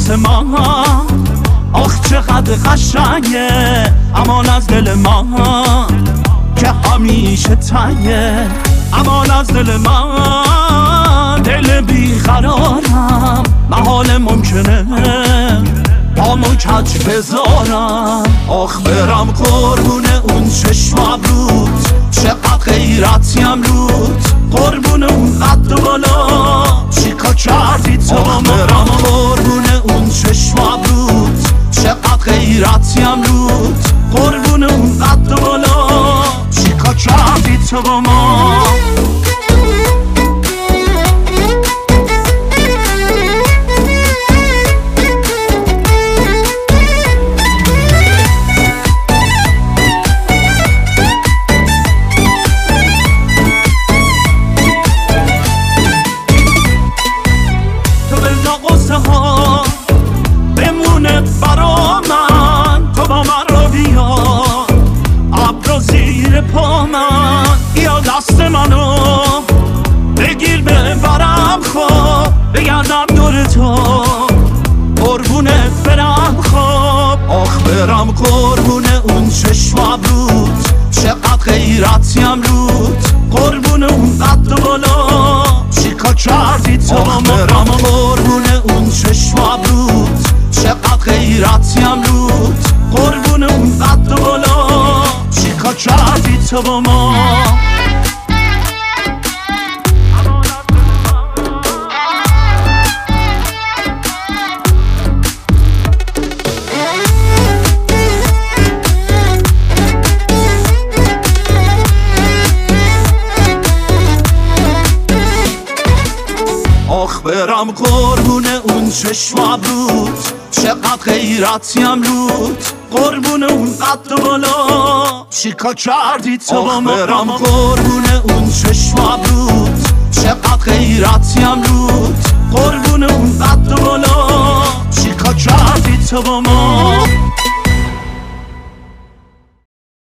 آسمان آخ چقدر قشنگه، امان از دل ما که همیشه تنگه. امان از دل من، دل بیقرارم، محال ممکنه پامو کج بذارم. آخ برم قربون اون چشم ابرود، چقدر غیرتیم رود، قربون اون قد و بالا چیکار کردی تو با ما. برم قربون اون چشم ابرود، چقدر غیرتیم رود، قربون اون قد و بالا چیکار کردی تو با ما. بمونه برا من، تو با من رو بیا ابر زیر پا من، یا دست منو بگیر ببرم خواب، بگردم دور تو قربونت برم خواب. آخ برم قربون اون چشم ابرود، چقدر غیرتیم رود، قربون اون قد و بالا چیکار کردی تو با ما. برم قربون اون چشم ابرود، چقدر غیرتیم رود، قربون اون قد و بالا چیکار کردی تو با ما. آخ برم قربون اون چشم ابرود، چقدر غیرتیم رود، قربون اون قد و بالا چیکار کردی تو با ما. برم قربون اون چشم ابرود، چقدر غیرتیم رود، قربون اون قد و بالا چیکار کردی تو با ما.